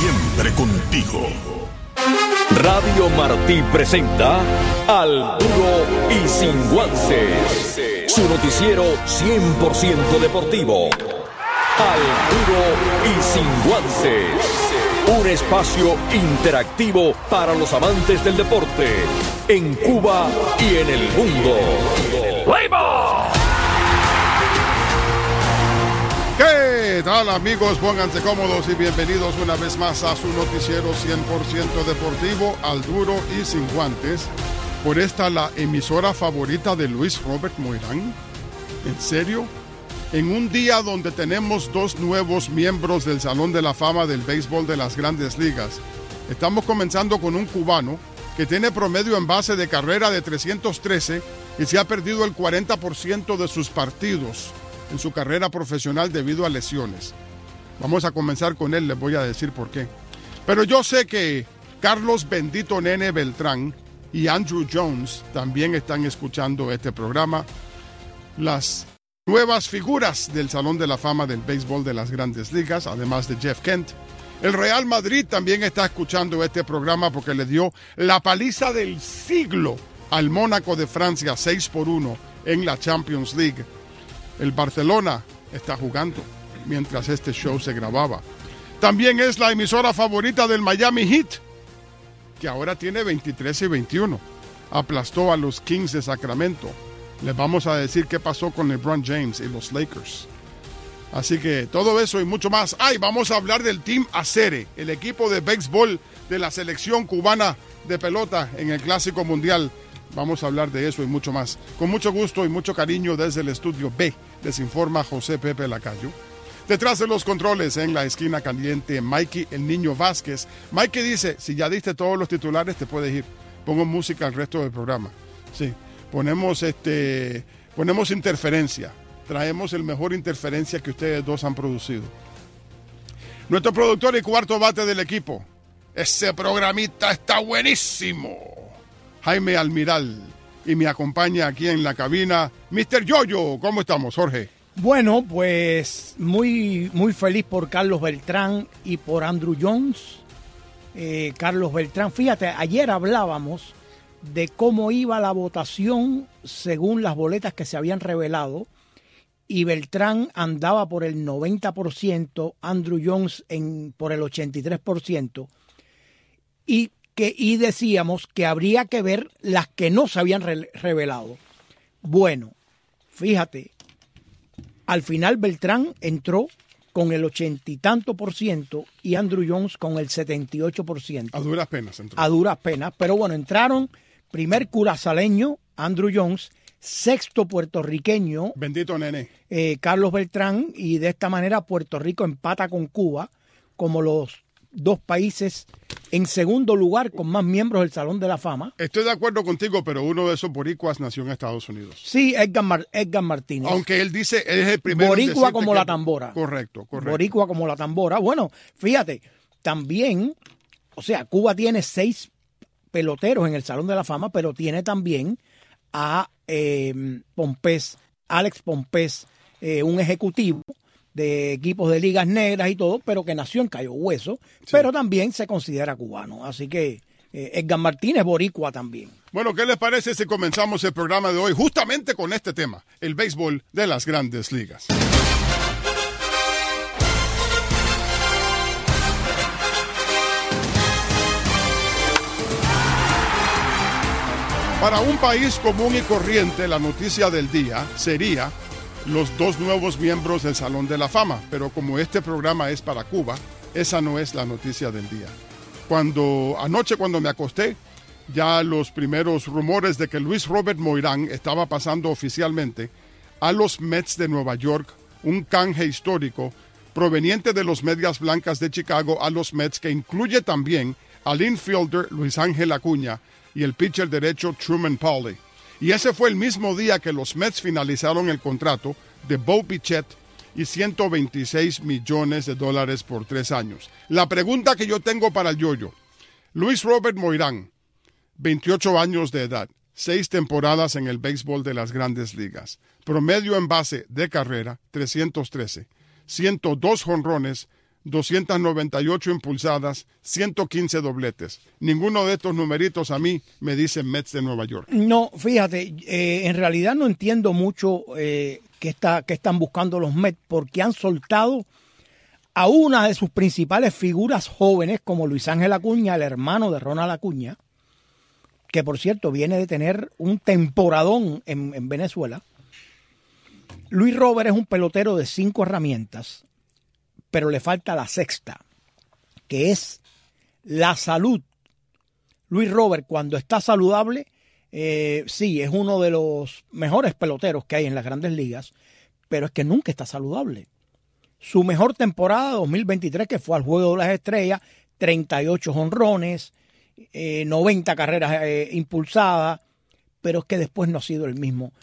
siempre contigo. Radio Martí presenta Al Duro y Sin Guantes, su noticiero 100% deportivo. Al Duro y Sin Guantes, un espacio interactivo para los amantes del deporte en Cuba y en el mundo. ¡Fuego! ¿Qué tal, amigos? Pónganse cómodos y bienvenidos una vez más a su noticiero 100% deportivo, Al Duro y Sin Guantes. Por esta, la emisora favorita de Luis Robert Moirán. ¿En serio? En un día donde tenemos dos nuevos miembros del Salón de la Fama del Béisbol de las Grandes Ligas, estamos comenzando con un cubano que tiene promedio en base de carrera de 313 y se ha perdido el 40% de sus partidos en su carrera profesional debido a lesiones. Vamos a comenzar con él, les voy a decir por qué. Pero yo sé que Carlos Bendito Nene Beltrán y Andruw Jones también están escuchando este programa. Las nuevas figuras del Salón de la Fama del Béisbol de las Grandes Ligas, además de Jeff Kent. El Real Madrid también está escuchando este programa porque le dio la paliza del siglo al Mónaco de Francia 6-1 en la Champions League. El Barcelona está jugando mientras este show se grababa. También es la emisora favorita del Miami Heat, que ahora tiene 23-21. Aplastó a los Kings de Sacramento. Les vamos a decir qué pasó con LeBron James y los Lakers. Así que todo eso y mucho más. Vamos a hablar del Team Acere, el equipo de béisbol de la selección cubana de pelota en el Clásico Mundial. Vamos a hablar de eso y mucho más. Con mucho gusto y mucho cariño desde el estudio B, les informa José Pepe Lacayo. Detrás de los controles, en la esquina caliente, Mikey el Niño Vázquez. Mikey dice, si ya diste todos los titulares, te puedes ir. Pongo música al resto del programa. Sí, ponemos interferencia. Traemos el mejor interferencia que ustedes dos han producido. Nuestro productor y cuarto bate del equipo. Ese programita está buenísimo. Jaime Almiral, y me acompaña aquí en la cabina Mr. Yoyo. ¿Cómo estamos, Jorge? Bueno, pues muy feliz por Carlos Beltrán y por Andruw Jones. Carlos Beltrán, fíjate, ayer hablábamos de cómo iba la votación según las boletas que se habían revelado, y Beltrán andaba por el 90%, Andruw Jones por el 83%, y decíamos que habría que ver las que no se habían revelado. Bueno, fíjate, al final Beltrán entró con el 80 y tanto % y Andruw Jones con el 78%. A duras penas entró. A duras penas, pero bueno, entraron primer curazaleño, Andruw Jones, sexto puertorriqueño, Bendito Nene, Carlos Beltrán, y de esta manera Puerto Rico empata con Cuba como los dos países en segundo lugar con más miembros del Salón de la Fama. Estoy de acuerdo contigo, pero uno de esos boricuas nació en Estados Unidos. Sí, Edgar Martínez. Aunque él dice, él es el primero. Boricua como la tambora. Correcto. Boricua como la tambora. Bueno, fíjate, también, o sea, Cuba tiene 6 peloteros en el Salón de la Fama, pero tiene también a Alex Pompés, un ejecutivo de equipos de ligas negras y todo, pero que nació en Cayo Hueso, sí, pero también se considera cubano. Así que Edgar Martínez, boricua también. Bueno, ¿qué les parece si comenzamos el programa de hoy justamente con este tema, el béisbol de las Grandes Ligas? Para un país común y corriente, la noticia del día sería los dos nuevos miembros del Salón de la Fama, pero como este programa es para Cuba, esa no es la noticia del día. Anoche cuando me acosté, ya los primeros rumores de que Luis Robert Moirán estaba pasando oficialmente a los Mets de Nueva York, un canje histórico proveniente de los Medias Blancas de Chicago a los Mets, que incluye también al infielder Luis Ángel Acuña y el pitcher derecho Truman Pauly. Y ese fue el mismo día que los Mets finalizaron el contrato de Bo Bichette y $126 millones por 3 años. La pregunta que yo tengo para el Yoyo: Luis Robert Moirán, 28 años de edad, 6 temporadas en el béisbol de las Grandes Ligas, promedio en base de carrera 313, 102 jonrones, 298 impulsadas, 115 dobletes. Ninguno de estos numeritos a mí me dicen Mets de Nueva York. No, fíjate, en realidad no entiendo mucho qué están buscando los Mets, porque han soltado a una de sus principales figuras jóvenes, como Luis Ángel Acuña, el hermano de Ronald Acuña, que por cierto viene de tener un temporadón en Venezuela. Luis Robert es un pelotero de 5 herramientas, pero le falta la sexta, que es la salud. Luis Robert, cuando está saludable, sí, es uno de los mejores peloteros que hay en las Grandes Ligas, pero es que nunca está saludable. Su mejor temporada, 2023, que fue al Juego de las Estrellas, 38 jonrones, 90 carreras impulsadas, pero es que después no ha sido el mismo.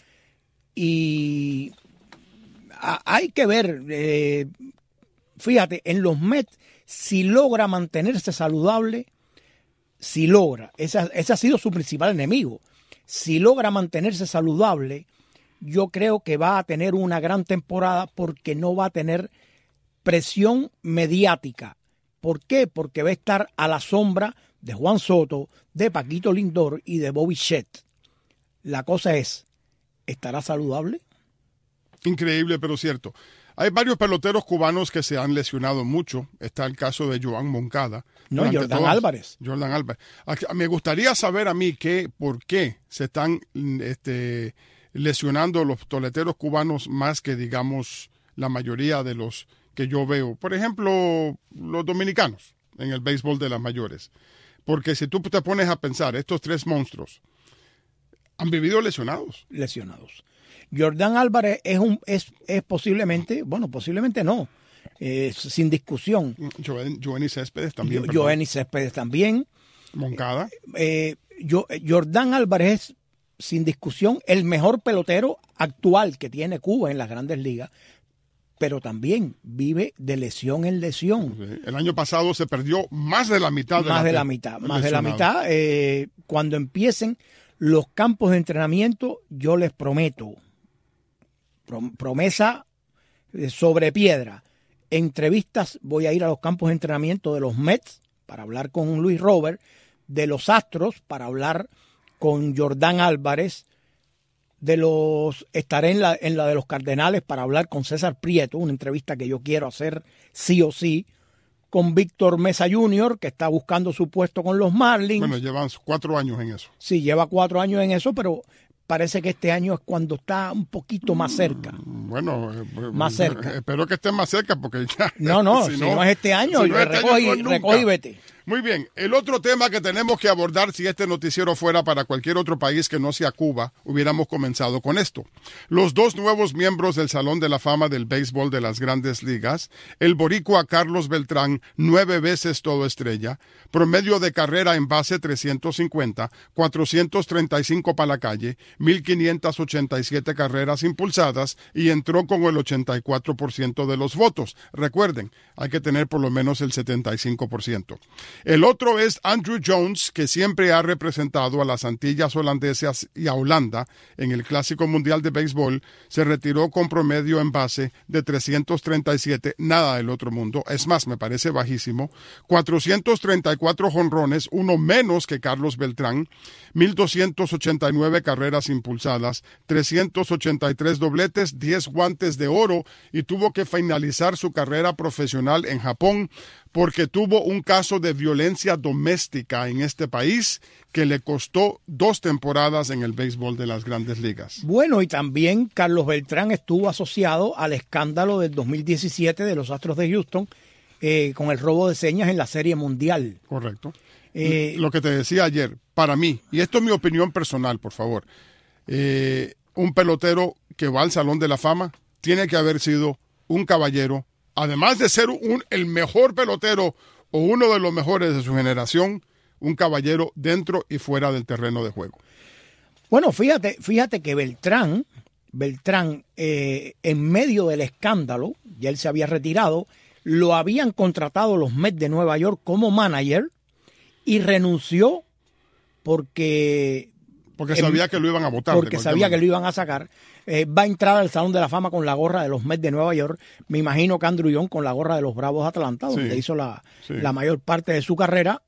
Y hay que ver, fíjate, en los Mets, si logra mantenerse saludable, ese ha sido su principal enemigo. Si logra mantenerse saludable, yo creo que va a tener una gran temporada porque no va a tener presión mediática. ¿Por qué? Porque va a estar a la sombra de Juan Soto, de Paquito Lindor y de Bobby Shett. La cosa es, ¿estará saludable? Increíble, pero cierto. Hay varios peloteros cubanos que se han lesionado mucho. Está el caso de Joan Moncada. No, Jordan Álvarez. Jordan Álvarez. Me gustaría saber a mí por qué se están lesionando los toleteros cubanos más que, digamos, la mayoría de los que yo veo. Por ejemplo, los dominicanos en el béisbol de las mayores. Porque si tú te pones a pensar, estos 3 monstruos han vivido lesionados. Jordan Álvarez es posiblemente, bueno, posiblemente no, sin discusión. Joenny Céspedes también. Joenny Céspedes también. Moncada. Jordan Álvarez es, sin discusión, el mejor pelotero actual que tiene Cuba en las Grandes Ligas, pero también vive de lesión en lesión. Sí. El año pasado se perdió más de la mitad. Más de la mitad. Cuando empiecen los campos de entrenamiento, yo les prometo, promesa sobre piedra, entrevistas, voy a ir a los campos de entrenamiento de los Mets para hablar con Luis Robert, de los Astros para hablar con Jordan Álvarez, estaré en la de los Cardenales para hablar con César Prieto, una entrevista que yo quiero hacer sí o sí, con Víctor Mesa Jr., que está buscando su puesto con los Marlins. Bueno, llevan 4 años en eso. Sí, lleva 4 años en eso, pero parece que este año es cuando está un poquito más cerca. Bueno, más cerca. Espero que esté más cerca porque ya... No, si no es este año, recoge y vete. Muy bien, el otro tema que tenemos que abordar, si este noticiero fuera para cualquier otro país que no sea Cuba, hubiéramos comenzado con esto. Los 2 nuevos miembros del Salón de la Fama del Béisbol de las Grandes Ligas, el boricua Carlos Beltrán, 9 veces todo estrella, promedio de carrera en base 350, 435 para la calle, 1,587 carreras impulsadas y entró con el 84% de los votos. Recuerden, hay que tener por lo menos el 75%. El otro es Andrew Jones, que siempre ha representado a las Antillas Holandesas y a Holanda en el Clásico Mundial de Béisbol. Se retiró con promedio en base de 337, nada del otro mundo. Es más, me parece bajísimo. 434 jonrones, uno menos que Carlos Beltrán. 1,289 carreras impulsadas, 383 dobletes, 10 guantes de oro y tuvo que finalizar su carrera profesional en Japón porque tuvo un caso de violencia doméstica en este país que le costó 2 temporadas en el béisbol de las Grandes Ligas. Bueno, y también Carlos Beltrán estuvo asociado al escándalo del 2017 de los Astros de Houston con el robo de señas en la Serie Mundial. Correcto. Lo que te decía ayer, para mí, y esto es mi opinión personal, por favor, un pelotero que va al Salón de la Fama tiene que haber sido un caballero, además de ser el mejor pelotero o uno de los mejores de su generación, un caballero dentro y fuera del terreno de juego. Bueno, fíjate que Beltrán, en medio del escándalo, ya él se había retirado, lo habían contratado los Mets de Nueva York como manager y renunció porque sabía que lo iban a votar. Porque sabía que lo iban a sacar. va a entrar al Salón de la Fama con la gorra de los Mets de Nueva York. Me imagino que Andrew Jones con la gorra de los Bravos de Atlanta, donde hizo la mayor parte de su carrera.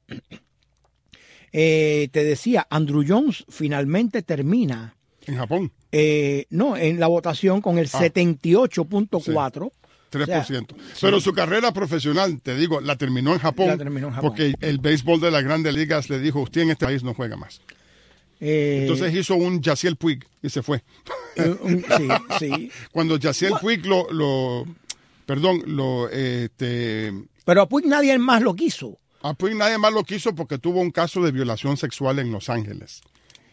Te decía, Andrew Jones finalmente termina. ¿En Japón? No, en la votación con el 78.4%. 3%. Pero su carrera profesional, te digo, la terminó en Japón. Porque el béisbol de las grandes ligas le dijo, usted en este país no juega más. Entonces hizo un Yasiel Puig y se fue. Sí. Cuando Yasiel Puig Pero a Puig nadie más lo quiso. A Puig nadie más lo quiso porque tuvo un caso de violación sexual en Los Ángeles.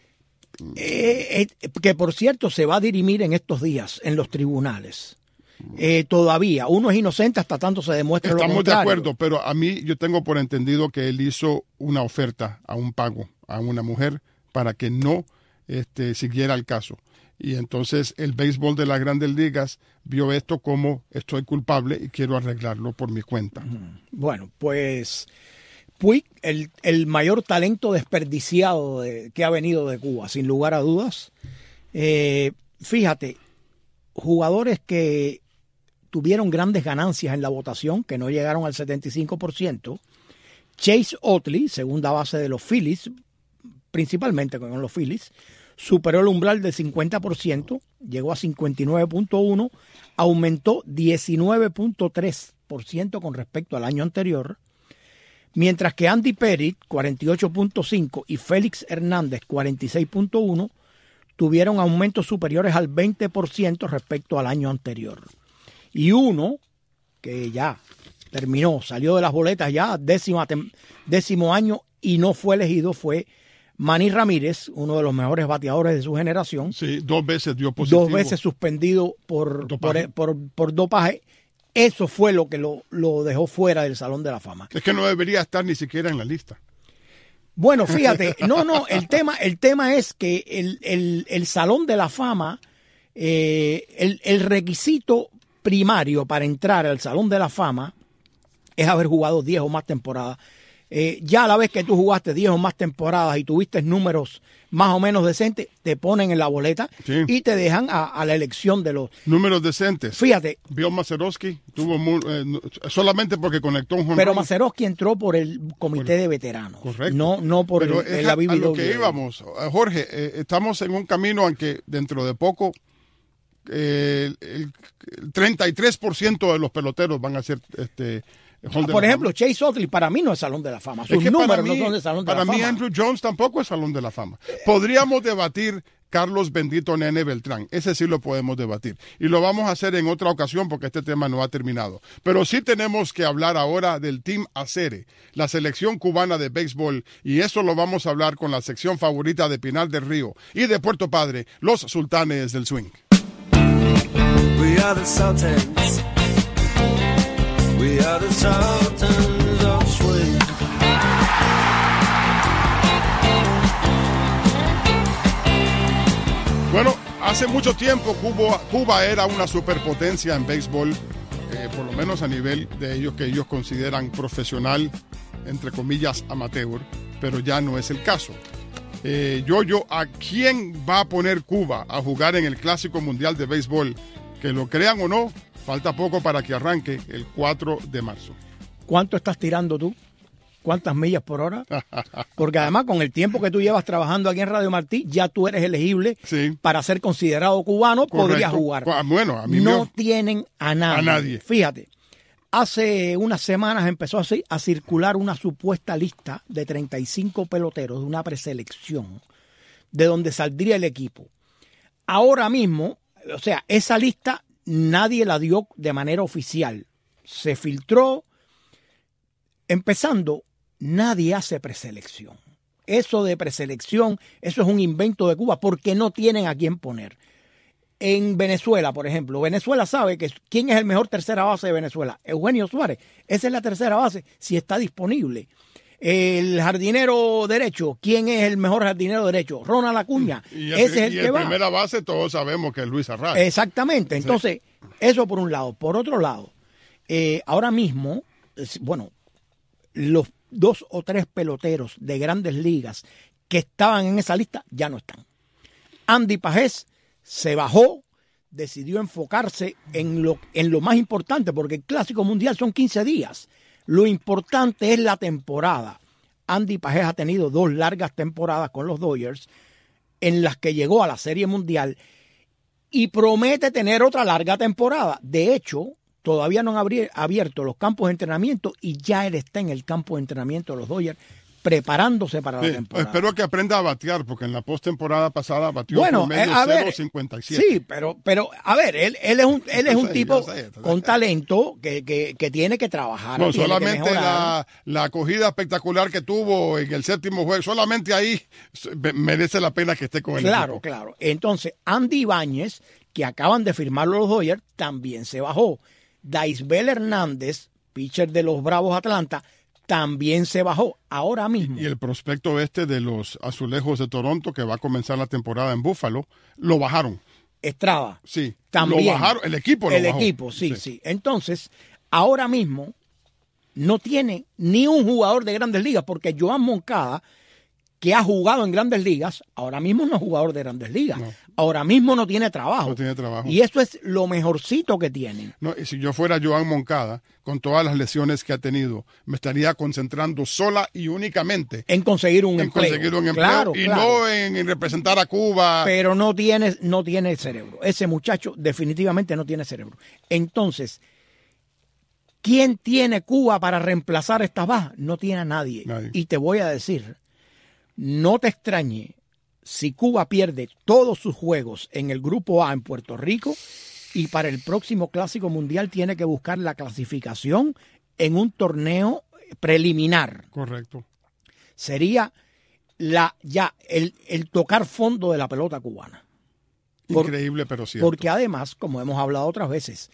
Que por cierto se va a dirimir en estos días en los tribunales. Todavía, uno es inocente hasta tanto se demuestre lo contrario. Estamos de acuerdo, pero a mí yo tengo por entendido que él hizo una oferta a un pago a una mujer para que no siguiera el caso. Y entonces el béisbol de las grandes ligas vio esto como estoy culpable y quiero arreglarlo por mi cuenta. Bueno, pues Puig, el mayor talento desperdiciado que ha venido de Cuba, sin lugar a dudas. Fíjate, jugadores que tuvieron grandes ganancias en la votación, que no llegaron al 75%. Chase Utley, segunda base de los Phillies, principalmente con los Phillies, superó el umbral del 50%, llegó a 59.1%, aumentó 19.3% con respecto al año anterior, mientras que Andy Pettitte, 48.5%, y Félix Hernández, 46.1%, tuvieron aumentos superiores al 20% respecto al año anterior. Y uno, que ya terminó, salió de las boletas ya, décimo año y no fue elegido, fue Manny Ramírez, uno de los mejores bateadores de su generación. Sí, 2 veces dio positivo. 2 veces suspendido por dopaje. Eso fue lo que lo dejó fuera del Salón de la Fama. Es que no debería estar ni siquiera en la lista. Bueno, fíjate, el tema es que el Salón de la Fama, el requisito primario para entrar al Salón de la Fama es haber jugado 10 o más temporadas. Ya a la vez que tú jugaste 10 o más temporadas y tuviste números más o menos decentes, te ponen en la boleta y te dejan a la elección de los números decentes. Fíjate. Bill Mazeroski tuvo solamente porque conectó un home Pero run. Mazeroski entró por el comité de veteranos. Correcto. No por la BBW. A lo que íbamos, Jorge, estamos en un camino en que dentro de poco el 33% de los peloteros van a ser por ejemplo, Chase Utley para mí no es Salón de la Fama. Sus números no son de Salón de la Fama. Para mí Andrew Jones tampoco es Salón de la Fama. Podríamos debatir Carlos Bendito Nene Beltrán. Ese sí lo podemos debatir. Y lo vamos a hacer en otra ocasión porque este tema no ha terminado. Pero sí tenemos que hablar ahora del Team Acere, la selección cubana de béisbol. Y eso lo vamos a hablar con la sección favorita de Pinar del Río y de Puerto Padre, los Sultanes del Swing. We are the Sultans. We are the Sultans of Swing. Bueno, hace mucho tiempo Cuba era una superpotencia en béisbol, por lo menos a nivel de ellos que ellos consideran profesional, entre comillas amateur, pero ya no es el caso. ¿A quién va a poner Cuba a jugar en el Clásico Mundial de Béisbol? Que lo crean o no, falta poco para que arranque el 4 de marzo. ¿Cuánto estás tirando tú? ¿Cuántas millas por hora? Porque además con el tiempo que tú llevas trabajando aquí en Radio Martí, ya tú eres elegible para ser considerado cubano, podrías jugar. Bueno, a mí no tienen a nadie. Fíjate, hace unas semanas empezó a circular una supuesta lista de 35 peloteros de una preselección de donde saldría el equipo. Ahora mismo, o sea, esa lista nadie la dio de manera oficial. Se filtró. Empezando, nadie hace preselección. Eso de preselección, eso es un invento de Cuba porque no tienen a quién poner. En Venezuela, por ejemplo, Venezuela sabe que quién es el mejor tercera base de Venezuela. Eugenio Suárez. Esa es la tercera base si está disponible. El jardinero derecho, ¿quién es el mejor jardinero derecho? Ronald Acuña. Ese es el que va. Primera base todos sabemos que es Luis Arraez. Exactamente. Entonces, eso por un lado. Por otro lado, ahora mismo, bueno, los 2 o 3 peloteros de grandes ligas que estaban en esa lista ya no están. Andy Pajés se bajó decidió enfocarse en lo más importante, porque el Clásico Mundial son 15 días. Lo importante es la temporada. Andy Pajés ha tenido 2 largas temporadas con los Dodgers en las que llegó a la Serie Mundial y promete tener otra larga temporada. De hecho, todavía no han abierto los campos de entrenamiento y ya él está en el campo de entrenamiento de los Dodgers preparándose para la temporada. Espero que aprenda a batear, porque en la postemporada pasada batió promedio 0.57. Sí, pero a ver, él es un tipo con talento que tiene que trabajar. No, solamente la acogida espectacular que tuvo en el 7º juego, solamente ahí merece la pena que esté con el equipo. Claro. Entonces, Andy Ibáñez, que acaban de firmarlo los Dodgers, también se bajó. Daisbel Hernández, pitcher de los Bravos Atlanta, también se bajó ahora mismo. Y el prospecto de los Azulejos de Toronto, que va a comenzar la temporada en Buffalo, lo bajaron. Estrada. Sí, también. Lo bajaron, el equipo lo bajó. El equipo, sí. Entonces, ahora mismo no tiene ni un jugador de Grandes Ligas, porque Joan Moncada, que ha jugado en Grandes Ligas, ahora mismo no es jugador de Grandes Ligas. No. Ahora mismo no tiene trabajo. No tiene trabajo. Y eso es lo mejorcito que tienen. No, y si yo fuera Joan Moncada, con todas las lesiones que ha tenido, me estaría concentrando sola y únicamente en conseguir un empleo. Claro, no en representar a Cuba. Pero no tiene cerebro. Ese muchacho definitivamente no tiene cerebro. Entonces, ¿quién tiene Cuba para reemplazar estas bajas? No tiene a nadie. Y te voy a decir, no te extrañe si Cuba pierde todos sus juegos en el Grupo A en Puerto Rico y para el próximo Clásico Mundial tiene que buscar la clasificación en un torneo preliminar. Correcto. Sería el tocar fondo de la pelota cubana. Increíble, pero cierto. Porque además, como hemos hablado otras veces,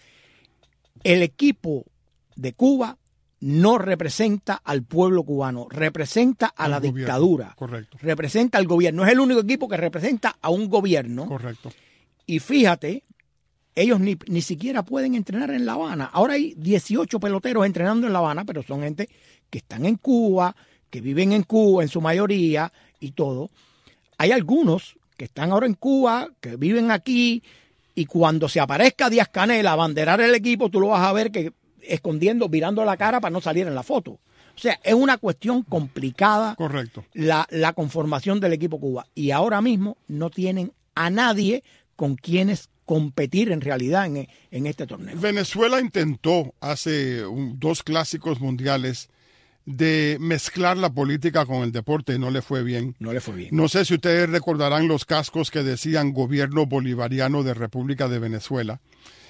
el equipo de Cuba no representa al pueblo cubano, representa a la dictadura. Correcto. Representa al gobierno. Es el único equipo que representa a un gobierno. Correcto. Y fíjate, ellos ni siquiera pueden entrenar en La Habana. Ahora hay 18 peloteros entrenando en La Habana, pero son gente que están en Cuba, que viven en Cuba en su mayoría y todo. Hay algunos que están ahora en Cuba, que viven aquí, y cuando se aparezca Díaz-Canel a abanderar el equipo, tú lo vas a ver que escondiendo, virando la cara para no salir en la foto. O sea, es una cuestión complicada. Correcto. La conformación del equipo Cuba. Y ahora mismo no tienen a nadie con quienes competir en realidad en este torneo. Venezuela intentó hace 2 clásicos mundiales de mezclar la política con el deporte y no le fue bien. No le fue bien. No sé si ustedes recordarán los cascos que decían Gobierno Bolivariano de República de Venezuela.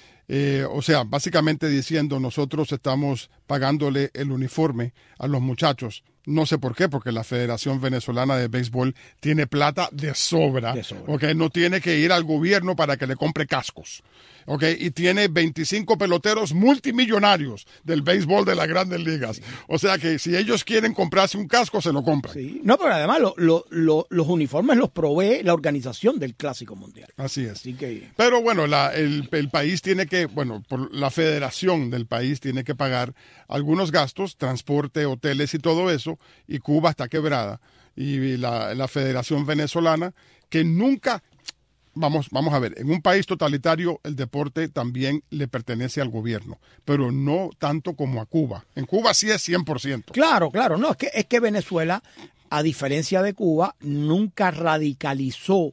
O sea, básicamente diciendo, nosotros estamos pagándole el uniforme a los muchachos. No sé por qué, porque la Federación Venezolana de Béisbol tiene plata de sobra. Okay, no tiene que ir al gobierno para que le compre cascos. Okay, y tiene 25 peloteros multimillonarios del béisbol de las Grandes Ligas. O sea que si ellos quieren comprarse un casco, se lo compran. Sí. No, pero además los uniformes los provee la organización del Clásico Mundial. Así es. Pero bueno, el país tiene que, por la federación del país tiene que pagar algunos gastos, transporte, hoteles y todo eso, y Cuba está quebrada. Y la Federación Venezolana, que nunca... Vamos a ver, en un país totalitario el deporte también le pertenece al gobierno, pero no tanto como a Cuba. En Cuba sí es 100%. Claro, no, es que Venezuela, a diferencia de Cuba, nunca radicalizó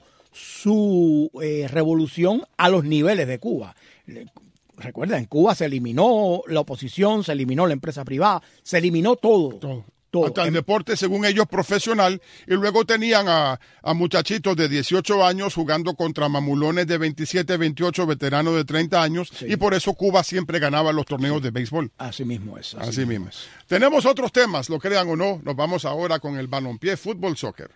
su revolución a los niveles de Cuba. Recuerda, en Cuba se eliminó la oposición, se eliminó la empresa privada, se eliminó todo. Hasta el deporte, según ellos, profesional, y luego tenían a muchachitos de 18 años jugando contra mamulones de 27, 28, veteranos de 30 años, sí. Y por eso Cuba siempre ganaba los torneos de béisbol. Así mismo es. Así mismo es. Tenemos otros temas, lo crean o no, nos vamos ahora con el balompié, fútbol, soccer.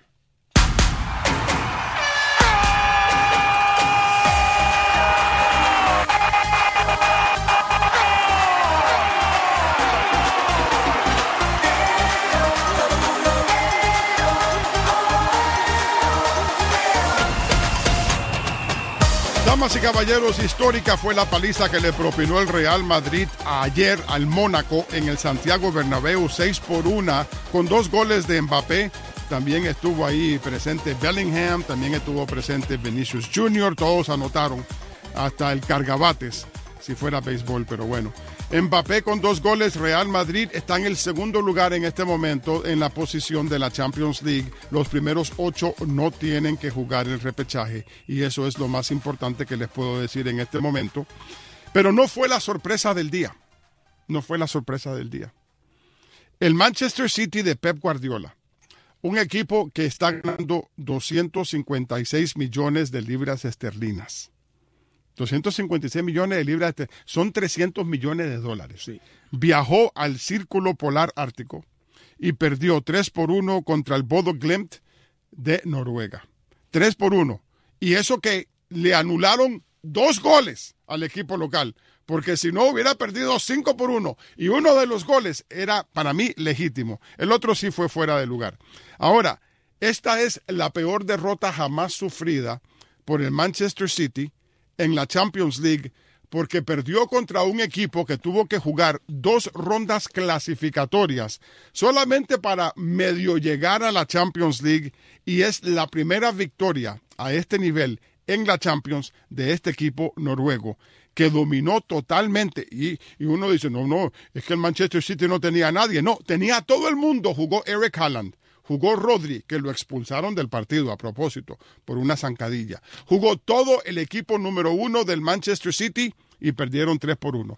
Damas y caballeros, histórica fue la paliza que le propinó el Real Madrid ayer al Mónaco en el Santiago Bernabéu, 6-1, con 2 goles de Mbappé. También estuvo ahí presente Bellingham, también estuvo presente Vinicius Jr., todos anotaron hasta el cargabates, si fuera béisbol, pero bueno. Mbappé con 2 goles, Real Madrid está en el segundo lugar en este momento en la posición de la Champions League. Los primeros 8 no tienen que jugar el repechaje y eso es lo más importante que les puedo decir en este momento. Pero no fue la sorpresa del día. No fue la sorpresa del día. El Manchester City de Pep Guardiola, un equipo que está ganando 256 millones de libras esterlinas. 256 millones de libras, son 300 millones de dólares. Sí. Viajó al Círculo Polar Ártico y perdió 3-1 contra el Bodo Glimt de Noruega. 3-1. Y eso que le anularon 2 goles al equipo local, porque si no hubiera perdido 5-1. Y uno de los goles era, para mí, legítimo. El otro sí fue fuera de lugar. Ahora, esta es la peor derrota jamás sufrida por el Manchester City en la Champions League, porque perdió contra un equipo que tuvo que jugar 2 rondas clasificatorias solamente para medio llegar a la Champions League, y es la primera victoria a este nivel en la Champions de este equipo noruego, que dominó totalmente. Y uno dice, no, es que el Manchester City no tenía a nadie. No, tenía a todo el mundo. Jugó Eric Haaland. Jugó Rodri, que lo expulsaron del partido a propósito, por una zancadilla. Jugó todo el equipo número 1 del Manchester City y perdieron 3-1.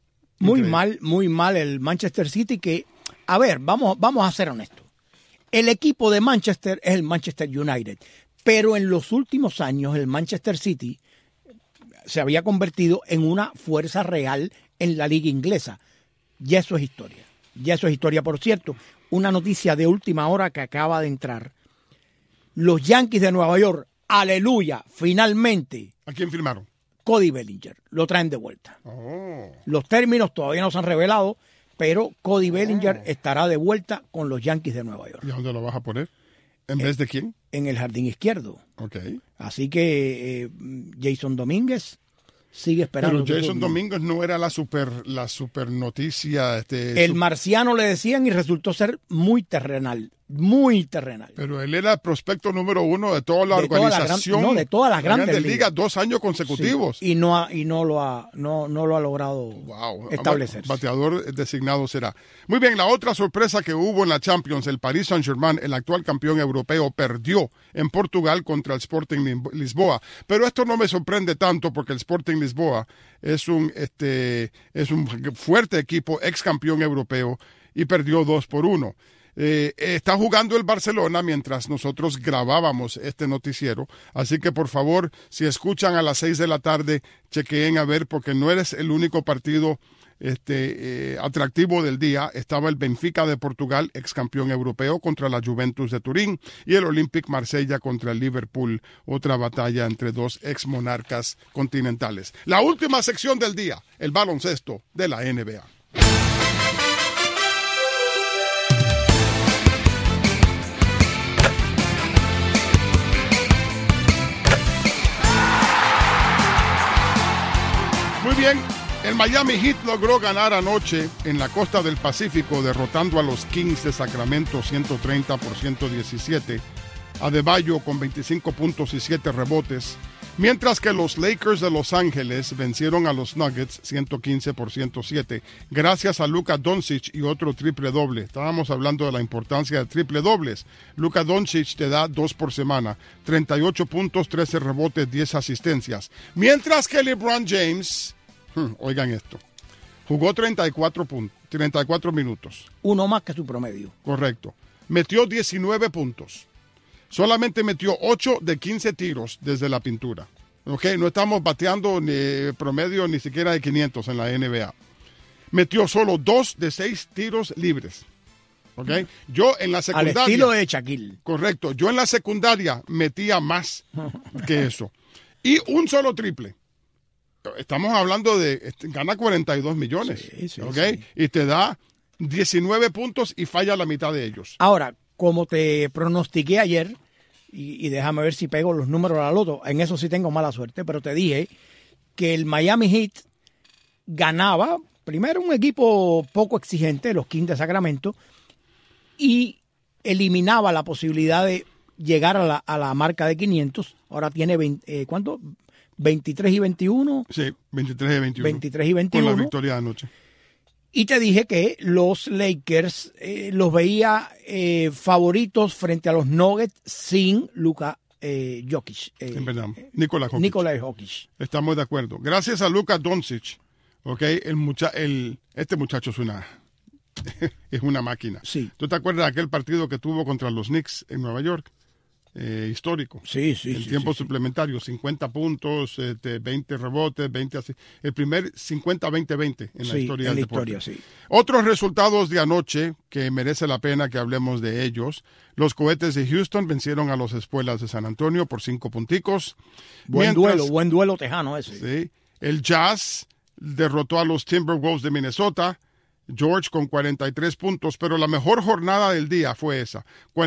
Muy mal el Manchester City, que, a ver, vamos a ser honestos. El equipo de Manchester es el Manchester United, pero en los últimos años el Manchester City se había convertido en una fuerza real en la liga inglesa. Ya eso es historia. Por cierto, una noticia de última hora que acaba de entrar. Los Yankees de Nueva York, aleluya, finalmente. ¿A quién firmaron? Cody Bellinger, lo traen de vuelta. Oh. Los términos todavía no se han revelado, pero Cody Bellinger estará de vuelta con los Yankees de Nueva York. ¿Y a dónde lo vas a poner? ¿En vez de quién? En el jardín izquierdo. Okay. Así que Jason Domínguez sigue esperando. Pero Jason Domínguez no era la super noticia. El marciano le decían y resultó ser muy terrenal. Pero él era el prospecto número 1 de toda la organización. De todas las grandes ligas. 2 años consecutivos. Sí, y no lo ha logrado establecerse. Bateador designado será. Muy bien, la otra sorpresa que hubo en la Champions, el Paris Saint-Germain, el actual campeón europeo, perdió en Portugal contra el Sporting Lisboa. Pero esto no me sorprende tanto porque el Sporting Lisboa es un fuerte equipo, ex campeón europeo, y perdió 2-1. Está jugando el Barcelona mientras nosotros grabábamos este noticiero, así que por favor, si escuchan a las 6 de la tarde, chequeen a ver, porque no eres el único partido atractivo del día. Estaba el Benfica de Portugal, ex campeón europeo, contra la Juventus de Turín, y el Olympique Marsella contra el Liverpool, otra batalla entre 2 ex monarcas continentales. La última sección del día, el baloncesto de la NBA. Muy bien, el Miami Heat logró ganar anoche en la costa del Pacífico, derrotando a los Kings de Sacramento 130-117, Adebayo con 25 puntos y 7 rebotes, mientras que los Lakers de Los Ángeles vencieron a los Nuggets 115-107, gracias a Luka Doncic y otro triple doble. Estábamos hablando de la importancia de triple dobles. Luka Doncic te da 2 por semana, 38 puntos, 13 rebotes, 10 asistencias, mientras que LeBron James, oigan esto, jugó 34 minutos. Uno más que su promedio. Correcto. Metió 19 puntos. Solamente metió 8 de 15 tiros desde la pintura. Okay, no estamos bateando ni promedio ni siquiera de 500 en la NBA. Metió solo 2 de 6 tiros libres. Okay. Yo en la secundaria... Al estilo de Shaquille. Correcto. Yo en la secundaria metía más que eso. Y un solo triple. Estamos hablando de... Gana 42 millones. Sí, ¿okay? Sí. Y te da 19 puntos y falla la mitad de ellos. Ahora, como te pronostiqué ayer, y déjame ver si pego los números a la loto, en eso sí tengo mala suerte, pero te dije que el Miami Heat ganaba, primero un equipo poco exigente, los Kings de Sacramento, y eliminaba la posibilidad de llegar a la marca de 500. Ahora tiene 20, ¿cuánto? 23 y 21. Sí, 23 y 21. 23 y 21. Con la victoria de anoche. Y te dije que los Lakers los veía favoritos frente a los Nuggets sin Luka Jokic. En verdad, Nikola Jokic. Nikola Jokic. Estamos de acuerdo. Gracias a Luka Doncic, okay, este muchacho es una máquina. Sí. ¿Tú te acuerdas de aquel partido que tuvo contra los Knicks en Nueva York? Histórico. Sí. En tiempo suplementario, 50 puntos, 20 rebotes, 20 así. El primer 50-20-20 en la historia del deporte. Sí. Otros resultados de anoche que merece la pena que hablemos de ellos. Los Cohetes de Houston vencieron a los Espuelas de San Antonio por 5 punticos. Buen duelo tejano ese. Sí, el Jazz derrotó a los Timberwolves de Minnesota. George con 43 puntos, pero la mejor jornada del día fue esa.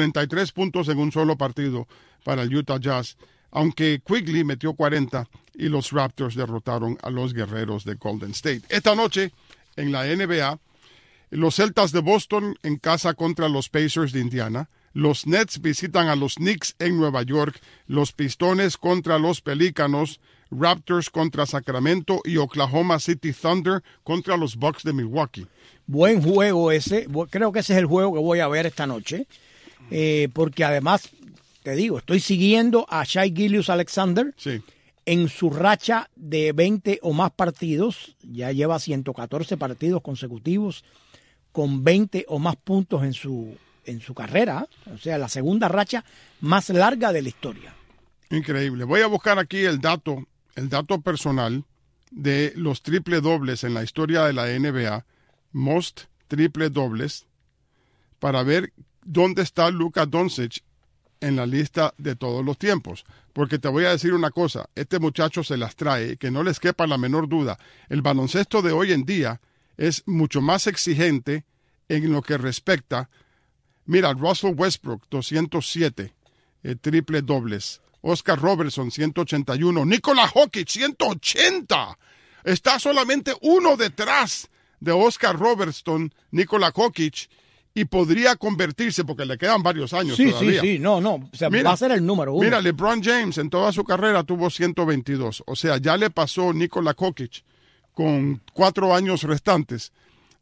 43 puntos en un solo partido para el Utah Jazz, aunque Quigley metió 40 y los Raptors derrotaron a los Guerreros de Golden State. Esta noche, en la NBA, los Celtas de Boston en casa contra los Pacers de Indiana. Los Nets visitan a los Knicks en Nueva York. Los Pistones contra los Pelícanos. Raptors contra Sacramento y Oklahoma City Thunder contra los Bucks de Milwaukee. Buen juego ese. Creo que ese es el juego que voy a ver esta noche. Porque además, te digo, estoy siguiendo a Shai Gilgeous-Alexander en su racha de 20 o más partidos. Ya lleva 114 partidos consecutivos con 20 o más puntos en su carrera. O sea, la segunda racha más larga de la historia. Increíble. Voy a buscar aquí el dato personal de los triple dobles en la historia de la NBA, most triple dobles, para ver dónde está Luka Doncic en la lista de todos los tiempos. Porque te voy a decir una cosa, este muchacho se las trae, que no les quepa la menor duda. El baloncesto de hoy en día es mucho más exigente en lo que respecta. Mira, Russell Westbrook, 207 triple dobles. Oscar Robertson, 181. Nikola Jokic, 180. Está solamente uno detrás de Oscar Robertson, Nikola Jokic, y podría convertirse, porque le quedan varios años todavía. Sí. No. O sea, va a ser el número 1. Mira, LeBron James en toda su carrera tuvo 122. O sea, ya le pasó Nikola Jokic con 4 años restantes.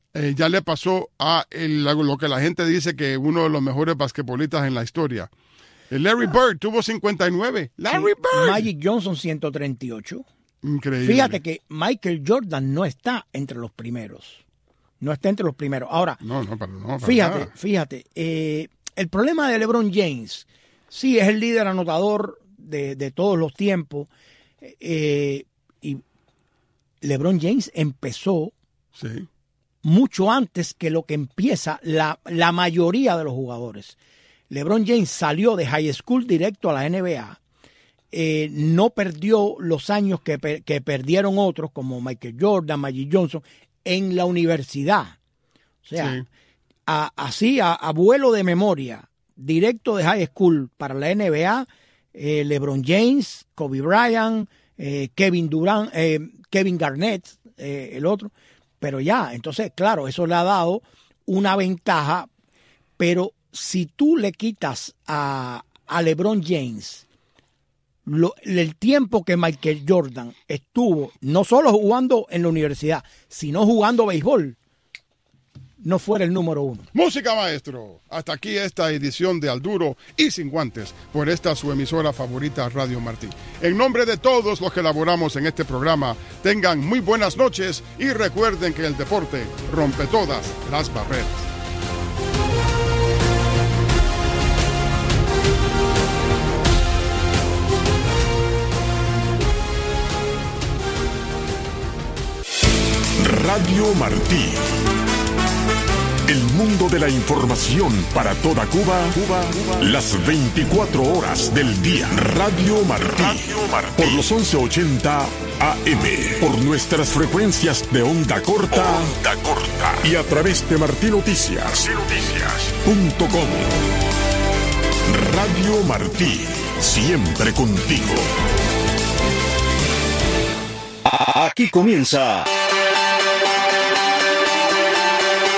Ya le pasó a lo que la gente dice que uno de los mejores basquetbolistas en la historia. Larry Bird tuvo 59. Larry Bird. Magic Johnson 138. Increíble. Fíjate que Michael Jordan no está entre los primeros. Ahora, fíjate. El problema de LeBron James, sí, es el líder anotador de todos los tiempos. Y LeBron James empezó mucho antes que lo que empieza la mayoría de los jugadores. LeBron James salió de high school directo a la NBA. No perdió los años que perdieron otros como Michael Jordan, Magic Johnson en la universidad. O sea, así a vuelo de memoria, directo de high school para la NBA, LeBron James, Kobe Bryant, Kevin Durant, Kevin Garnett, el otro. Pero ya, entonces, claro, eso le ha dado una ventaja, pero si tú le quitas a LeBron James el tiempo que Michael Jordan estuvo no solo jugando en la universidad, sino jugando béisbol, no fuera el número 1. Música, maestro. Hasta aquí esta edición de Al Duro y Sin Guantes por esta su emisora favorita, Radio Martí. En nombre de todos los que elaboramos en este programa, tengan muy buenas noches y recuerden que el deporte rompe todas las barreras. Radio Martí. El mundo de la información para toda Cuba, las 24 horas del día. Radio Martí. Por los 1180 AM. Por nuestras frecuencias de onda corta. Y a través de martinoticias.com. Radio Martí. Siempre contigo. Aquí comienza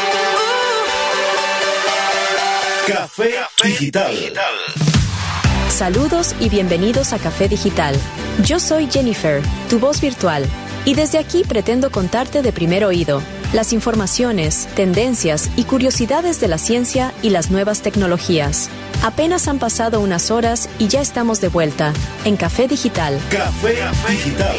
Café Digital. Saludos y bienvenidos a Café Digital. Yo soy Jennifer, tu voz virtual, y desde aquí pretendo contarte de primer oído las informaciones, tendencias y curiosidades de la ciencia y las nuevas tecnologías. Apenas han pasado unas horas y ya estamos de vuelta en Café Digital. Café Digital.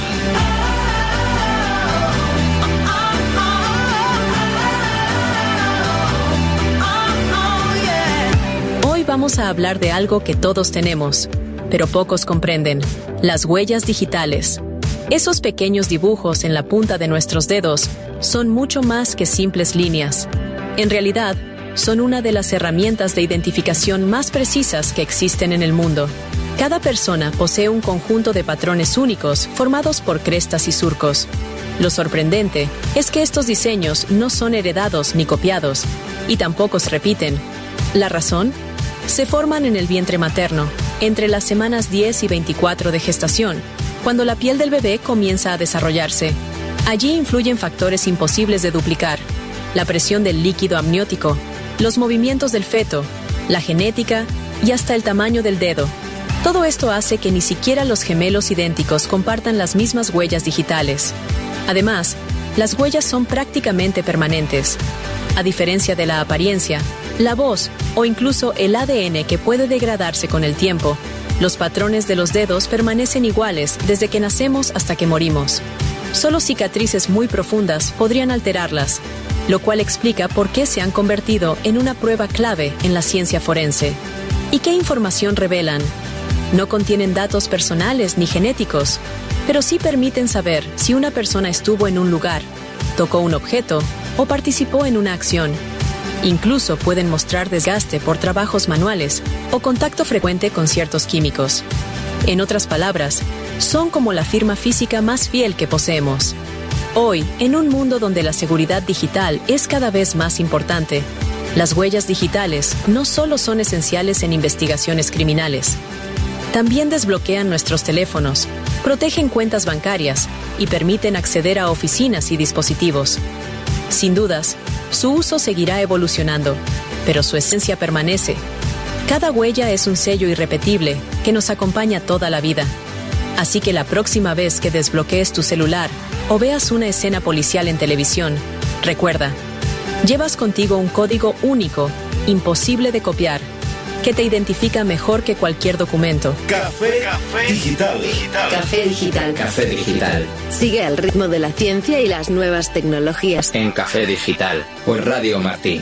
Hoy vamos a hablar de algo que todos tenemos, pero pocos comprenden: las huellas digitales. Esos pequeños dibujos en la punta de nuestros dedos son mucho más que simples líneas. En realidad, son una de las herramientas de identificación más precisas que existen en el mundo. Cada persona posee un conjunto de patrones únicos formados por crestas y surcos. Lo sorprendente es que estos diseños no son heredados ni copiados, y tampoco se repiten. ¿La razón? Se forman en el vientre materno, entre las semanas 10 y 24 de gestación, cuando la piel del bebé comienza a desarrollarse. Allí influyen factores imposibles de duplicar: la presión del líquido amniótico, los movimientos del feto, la genética y hasta el tamaño del dedo. Todo esto hace que ni siquiera los gemelos idénticos compartan las mismas huellas digitales. Además, las huellas son prácticamente permanentes. A diferencia de la apariencia, la voz o incluso el ADN, que puede degradarse con el tiempo, los patrones de los dedos permanecen iguales desde que nacemos hasta que morimos. Solo cicatrices muy profundas podrían alterarlas, lo cual explica por qué se han convertido en una prueba clave en la ciencia forense. ¿Y qué información revelan? No contienen datos personales ni genéticos, pero sí permiten saber si una persona estuvo en un lugar, tocó un objeto o participó en una acción. Incluso pueden mostrar desgaste por trabajos manuales o contacto frecuente con ciertos químicos. En otras palabras, son como la firma física más fiel que poseemos. Hoy, en un mundo donde la seguridad digital es cada vez más importante, las huellas digitales no solo son esenciales en investigaciones criminales, también desbloquean nuestros teléfonos, protegen cuentas bancarias y permiten acceder a oficinas y dispositivos. Sin dudas, su uso seguirá evolucionando, pero su esencia permanece. Cada huella es un sello irrepetible que nos acompaña toda la vida. Así que la próxima vez que desbloquees tu celular o veas una escena policial en televisión, recuerda, llevas contigo un código único, imposible de copiar, que te identifica mejor que cualquier documento. Café Digital. Café Digital. Café Digital. Sigue el ritmo de la ciencia y las nuevas tecnologías En Café Digital, por Radio Martí.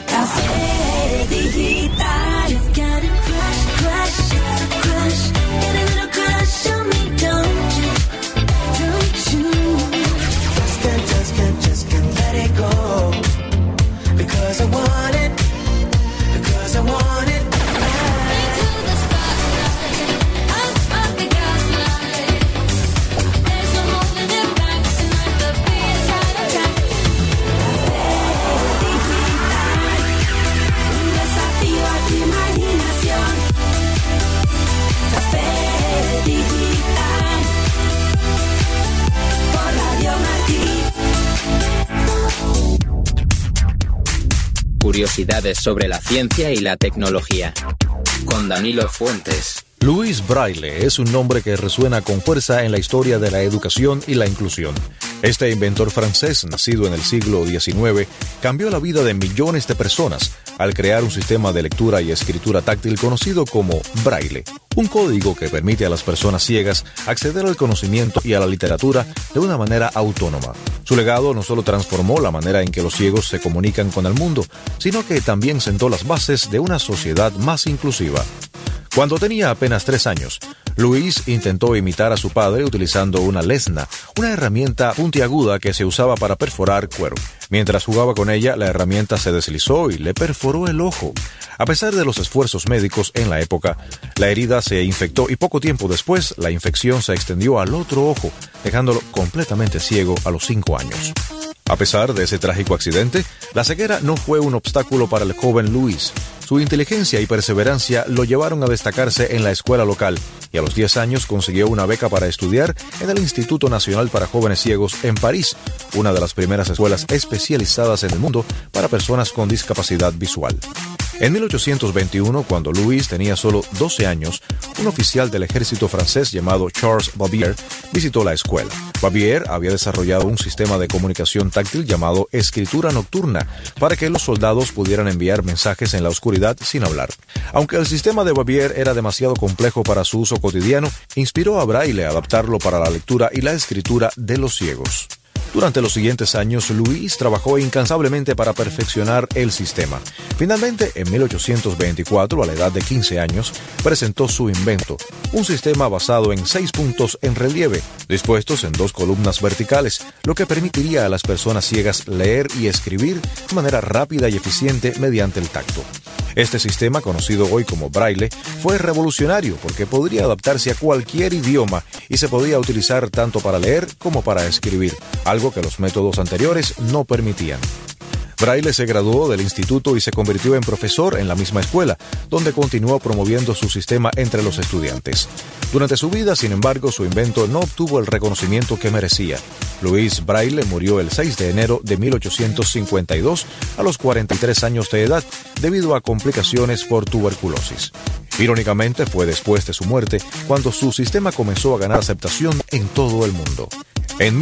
Café Digital. You've got a crush, it's a crush. Get a little crush on me, don't you? Just can't let it go. Because I want it. Because I want it. Curiosidades sobre la ciencia y la tecnología. Con Danilo Fuentes. Louis Braille es un nombre que resuena con fuerza en la historia de la educación y la inclusión. Este inventor francés, nacido en el siglo XIX, cambió la vida de millones de personas al crear un sistema de lectura y escritura táctil conocido como Braille, un código que permite a las personas ciegas acceder al conocimiento y a la literatura de una manera autónoma. Su legado no solo transformó la manera en que los ciegos se comunican con el mundo, sino que también sentó las bases de una sociedad más inclusiva. Cuando tenía apenas 3 años, Louis intentó imitar a su padre utilizando una lesna, una herramienta puntiaguda que se usaba para perforar cuero. Mientras jugaba con ella, la herramienta se deslizó y le perforó el ojo. A pesar de los esfuerzos médicos en la época, la herida se infectó y poco tiempo después, la infección se extendió al otro ojo, dejándolo completamente ciego a los 5 años. A pesar de ese trágico accidente, la ceguera no fue un obstáculo para el joven Louis. Su inteligencia y perseverancia lo llevaron a destacarse en la escuela local y a los 10 años consiguió una beca para estudiar en el Instituto Nacional para Jóvenes Ciegos en París, una de las primeras escuelas especializadas en el mundo para personas con discapacidad visual. En 1821, cuando Louis tenía solo 12 años, un oficial del ejército francés llamado Charles Bavière visitó la escuela. Bavière había desarrollado un sistema de comunicación táctil llamado escritura nocturna para que los soldados pudieran enviar mensajes en la oscuridad sin hablar. Aunque el sistema de Bavière era demasiado complejo para su uso cotidiano, inspiró a Braille a adaptarlo para la lectura y la escritura de los ciegos. Durante los siguientes años, Louis trabajó incansablemente para perfeccionar el sistema. Finalmente, en 1824, a la edad de 15 años, presentó su invento, un sistema basado en 6 puntos en relieve, dispuestos en 2 columnas verticales, lo que permitiría a las personas ciegas leer y escribir de manera rápida y eficiente mediante el tacto. Este sistema, conocido hoy como Braille, fue revolucionario porque podría adaptarse a cualquier idioma y se podía utilizar tanto para leer como para escribir, algo que los métodos anteriores no permitían. Braille se graduó del instituto y se convirtió en profesor en la misma escuela, donde continuó promoviendo su sistema entre los estudiantes. Durante su vida, sin embargo, su invento no obtuvo el reconocimiento que merecía. Louis Braille murió el 6 de enero de 1852 a los 43 años de edad debido a complicaciones por tuberculosis. Irónicamente, fue después de su muerte cuando su sistema comenzó a ganar aceptación en todo el mundo. En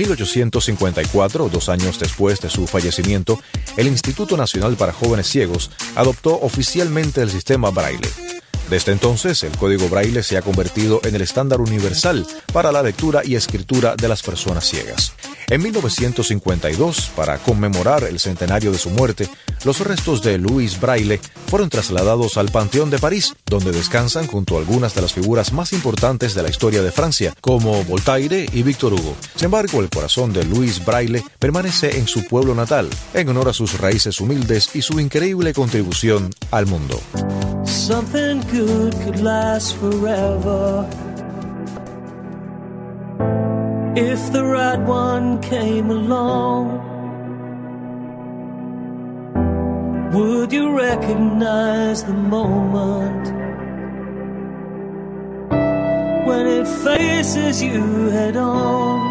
1854, 2 años después de su fallecimiento, el Instituto Nacional para Jóvenes Ciegos adoptó oficialmente el sistema Braille. Desde entonces, el código Braille se ha convertido en el estándar universal para la lectura y escritura de las personas ciegas. En 1952, para conmemorar el centenario de su muerte, los restos de Louis Braille fueron trasladados al Panteón de París, donde descansan junto a algunas de las figuras más importantes de la historia de Francia, como Voltaire y Victor Hugo. Sin embargo, el corazón de Louis Braille permanece en su pueblo natal, en honor a sus raíces humildes y su increíble contribución al mundo. Something good could last forever if the right one came along. Would you recognize the moment when it faces you head on?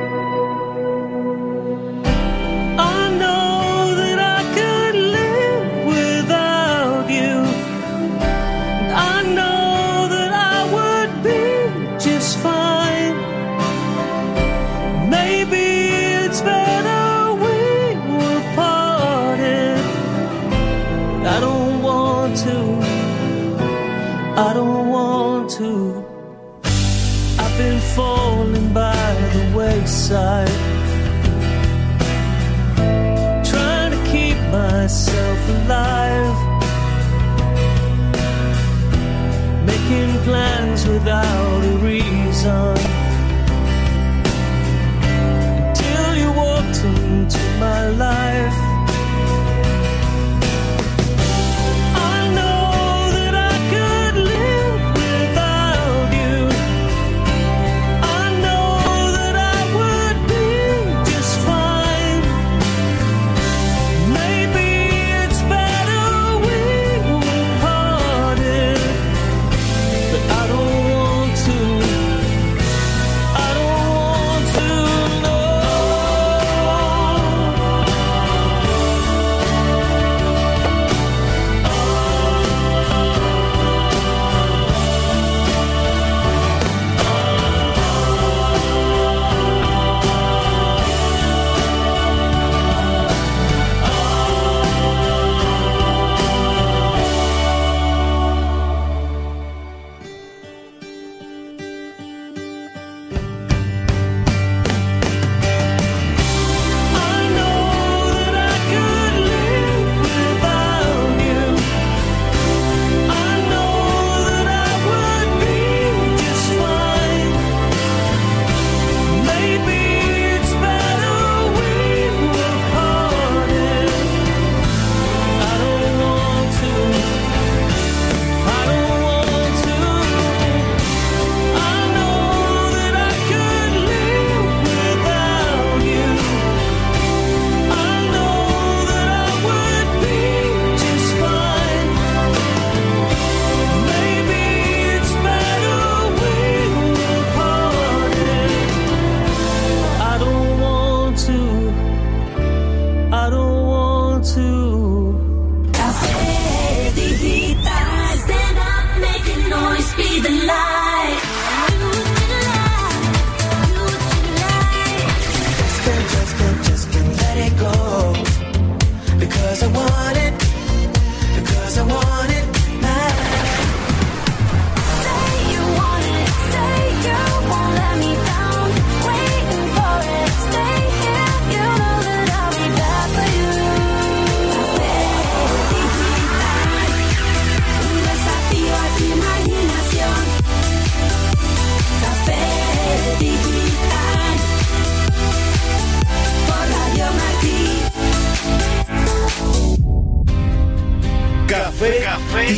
I know that I could live without you. I know that I would be just fine. Maybe it's better we were parted. I don't want to. I don't want to. I've been falling by the wayside, trying to keep myself alive, making plans without a reason, until you walked into my life. I know that I could live without you. I know that I would be just fine. Maybe it's better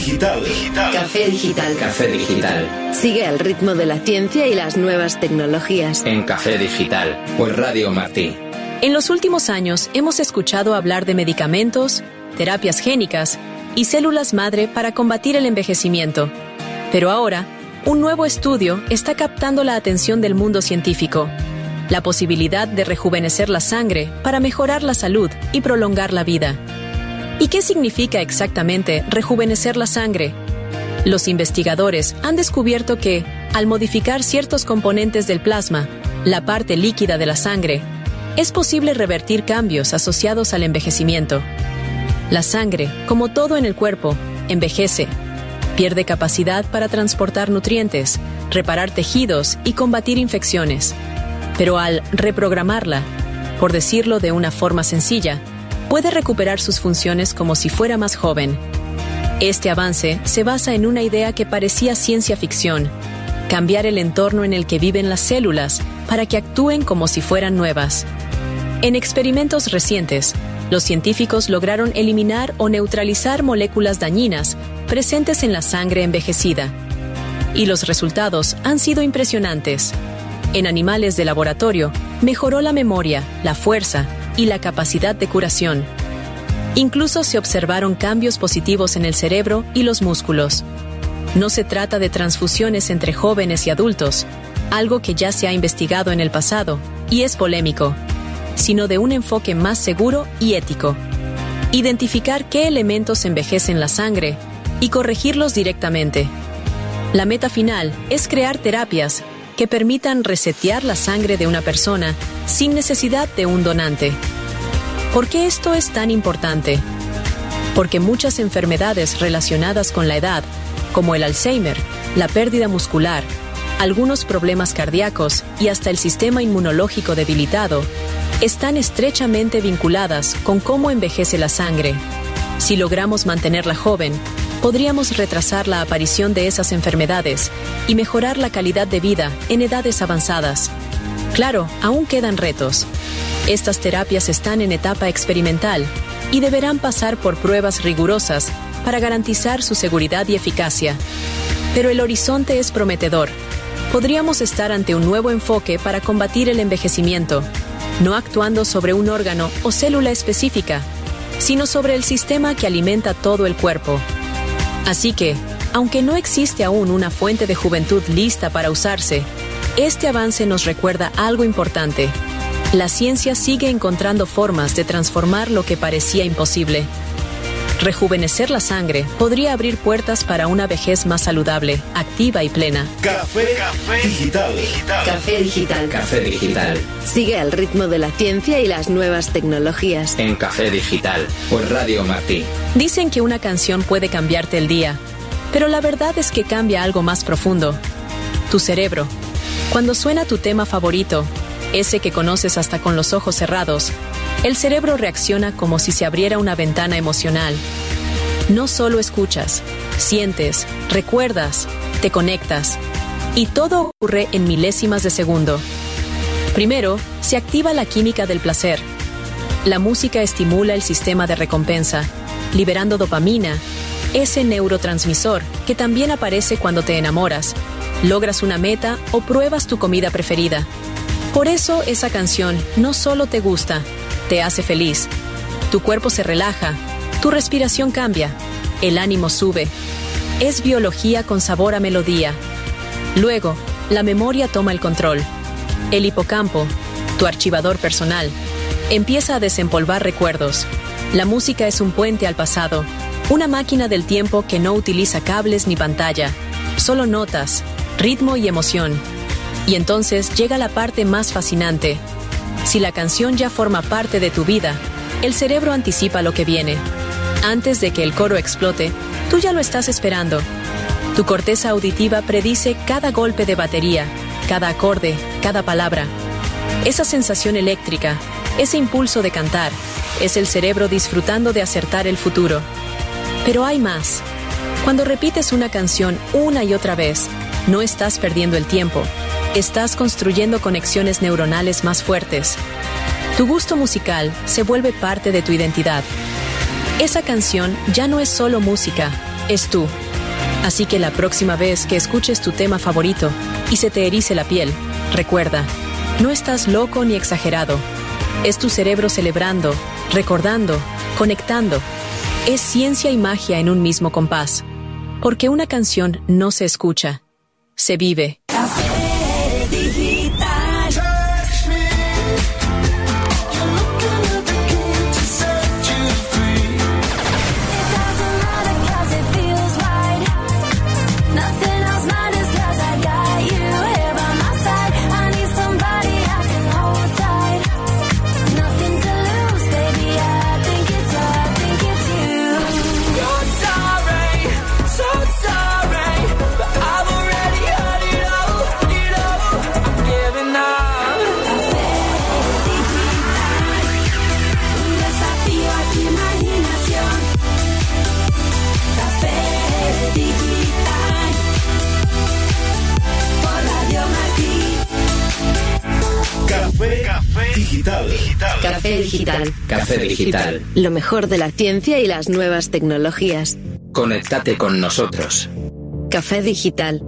digital. Café Digital. Café Digital. Sigue al ritmo de la ciencia y las nuevas tecnologías. En Café Digital, por Radio Martí. En los últimos años hemos escuchado hablar de medicamentos, terapias génicas y células madre para combatir el envejecimiento. Pero ahora, un nuevo estudio está captando la atención del mundo científico. La posibilidad de rejuvenecer la sangre para mejorar la salud y prolongar la vida. ¿Y qué significa exactamente rejuvenecer la sangre? Los investigadores han descubierto que, al modificar ciertos componentes del plasma, la parte líquida de la sangre, es posible revertir cambios asociados al envejecimiento. La sangre, como todo en el cuerpo, envejece, pierde capacidad para transportar nutrientes, reparar tejidos y combatir infecciones. Pero al reprogramarla, por decirlo de una forma sencilla, puede recuperar sus funciones como si fuera más joven. Este avance se basa en una idea que parecía ciencia ficción: cambiar el entorno en el que viven las células para que actúen como si fueran nuevas. En experimentos recientes, los científicos lograron eliminar o neutralizar moléculas dañinas presentes en la sangre envejecida. Y los resultados han sido impresionantes. En animales de laboratorio, mejoró la memoria, la fuerza y la capacidad de curación. Incluso se observaron cambios positivos en el cerebro y los músculos. No se trata de transfusiones entre jóvenes y adultos, algo que ya se ha investigado en el pasado y es polémico, sino de un enfoque más seguro y ético. Identificar qué elementos envejecen la sangre y corregirlos directamente. La meta final es crear terapias que permitan resetear la sangre de una persona sin necesidad de un donante. ¿Por qué esto es tan importante? Porque muchas enfermedades relacionadas con la edad, como el Alzheimer, la pérdida muscular, algunos problemas cardíacos y hasta el sistema inmunológico debilitado, están estrechamente vinculadas con cómo envejece la sangre. Si logramos mantenerla joven, podríamos retrasar la aparición de esas enfermedades y mejorar la calidad de vida en edades avanzadas. Claro, aún quedan retos. Estas terapias están en etapa experimental y deberán pasar por pruebas rigurosas para garantizar su seguridad y eficacia. Pero el horizonte es prometedor. Podríamos estar ante un nuevo enfoque para combatir el envejecimiento, no actuando sobre un órgano o célula específica, sino sobre el sistema que alimenta todo el cuerpo. Así que, aunque no existe aún una fuente de juventud lista para usarse, este avance nos recuerda algo importante. La ciencia sigue encontrando formas de transformar lo que parecía imposible. Rejuvenecer la sangre podría abrir puertas para una vejez más saludable, activa y plena. Café Digital. Café Digital. Café Digital. Sigue al ritmo de la ciencia y las nuevas tecnologías. En Café Digital, por Radio Martí. Dicen que una canción puede cambiarte el día, pero la verdad es que cambia algo más profundo. Tu cerebro. Cuando suena tu tema favorito, ese que conoces hasta con los ojos cerrados, el cerebro reacciona como si se abriera una ventana emocional. No solo escuchas, sientes, recuerdas, te conectas, y todo ocurre en milésimas de segundo. Primero, se activa la química del placer. La música estimula el sistema de recompensa, liberando dopamina, ese neurotransmisor que también aparece cuando te enamoras, logras una meta o pruebas tu comida preferida. Por eso esa canción no solo te gusta, te hace feliz. Tu cuerpo se relaja, tu respiración cambia, el ánimo sube. Es biología con sabor a melodía. Luego, la memoria toma el control. El hipocampo, tu archivador personal, empieza a desempolvar recuerdos. La música es un puente al pasado, una máquina del tiempo que no utiliza cables ni pantalla, solo notas, ritmo y emoción. Y entonces llega la parte más fascinante. Si la canción ya forma parte de tu vida, el cerebro anticipa lo que viene. Antes de que el coro explote, tú ya lo estás esperando. Tu corteza auditiva predice cada golpe de batería, cada acorde, cada palabra. Esa sensación eléctrica, ese impulso de cantar, es el cerebro disfrutando de acertar el futuro. Pero hay más. Cuando repites una canción una y otra vez, no estás perdiendo el tiempo. Estás construyendo conexiones neuronales más fuertes. Tu gusto musical se vuelve parte de tu identidad. Esa canción ya no es solo música, es tú. Así que la próxima vez que escuches tu tema favorito y se te erice la piel, recuerda, no estás loco ni exagerado. Es tu cerebro celebrando, recordando, conectando. Es ciencia y magia en un mismo compás. Porque una canción no se escucha, se vive. Café Digital. Café Digital. Café Digital. Lo mejor de la ciencia y las nuevas tecnologías. Conéctate con nosotros. Café Digital.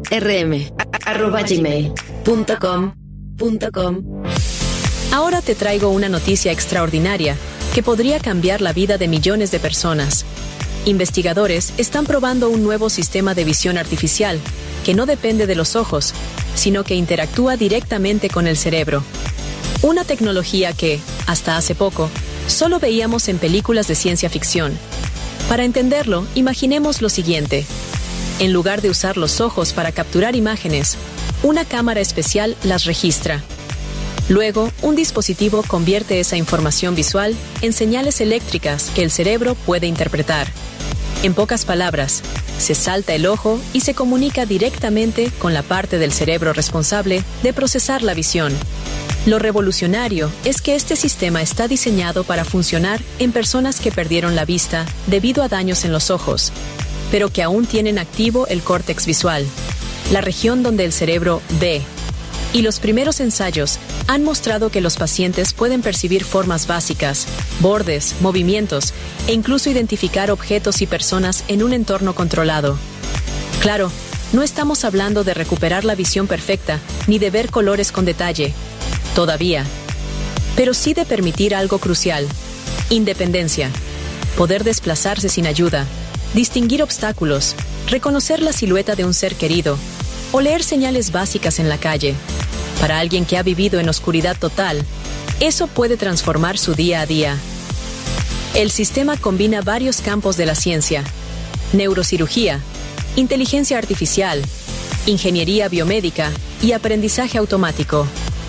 rm@gmail.com. Ahora te traigo una noticia extraordinaria que podría cambiar la vida de millones de personas. Investigadores están probando un nuevo sistema de visión artificial que no depende de los ojos, sino que interactúa directamente con el cerebro. Una tecnología que, hasta hace poco, solo veíamos en películas de ciencia ficción. Para entenderlo, imaginemos lo siguiente. En lugar de usar los ojos para capturar imágenes, una cámara especial las registra. Luego, un dispositivo convierte esa información visual en señales eléctricas que el cerebro puede interpretar. En pocas palabras, se salta el ojo y se comunica directamente con la parte del cerebro responsable de procesar la visión. Lo revolucionario es que este sistema está diseñado para funcionar en personas que perdieron la vista debido a daños en los ojos, pero que aún tienen activo el córtex visual, la región donde el cerebro ve. Y los primeros ensayos han mostrado que los pacientes pueden percibir formas básicas, bordes, movimientos e incluso identificar objetos y personas en un entorno controlado. Claro, no estamos hablando de recuperar la visión perfecta ni de ver colores con detalle, todavía, pero sí de permitir algo crucial: independencia, poder desplazarse sin ayuda, distinguir obstáculos, reconocer la silueta de un ser querido o leer señales básicas en la calle. Para alguien que ha vivido en oscuridad total, eso puede transformar su día a día. El sistema combina varios campos de la ciencia: neurocirugía, inteligencia artificial, ingeniería biomédica y aprendizaje automático.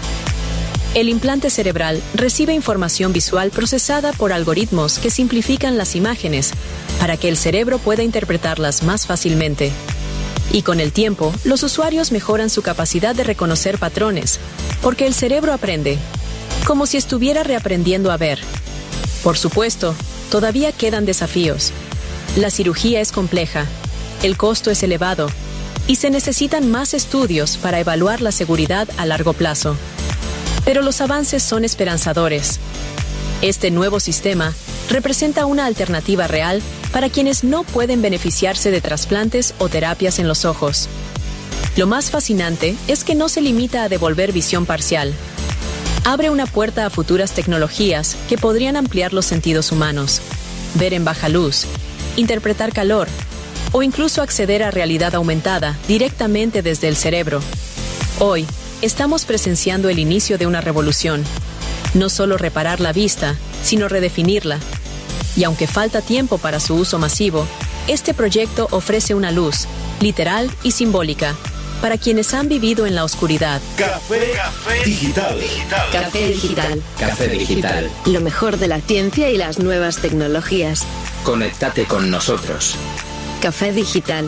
El implante cerebral recibe información visual procesada por algoritmos que simplifican las imágenes para que el cerebro pueda interpretarlas más fácilmente. Y con el tiempo, los usuarios mejoran su capacidad de reconocer patrones, porque el cerebro aprende, como si estuviera reaprendiendo a ver. Por supuesto, todavía quedan desafíos. La cirugía es compleja, el costo es elevado, y se necesitan más estudios para evaluar la seguridad a largo plazo. Pero los avances son esperanzadores. Este nuevo sistema representa una alternativa real para quienes no pueden beneficiarse de trasplantes o terapias en los ojos. Lo más fascinante es que no se limita a devolver visión parcial. Abre una puerta a futuras tecnologías que podrían ampliar los sentidos humanos, ver en baja luz, interpretar calor o incluso acceder a realidad aumentada directamente desde el cerebro. Hoy, estamos presenciando el inicio de una revolución. No solo reparar la vista, sino redefinirla. Y aunque falta tiempo para su uso masivo, este proyecto ofrece una luz, literal y simbólica, para quienes han vivido en la oscuridad. Café Digital. Café Digital. Café Digital. Lo mejor de la ciencia y las nuevas tecnologías. Conéctate con nosotros. Café Digital.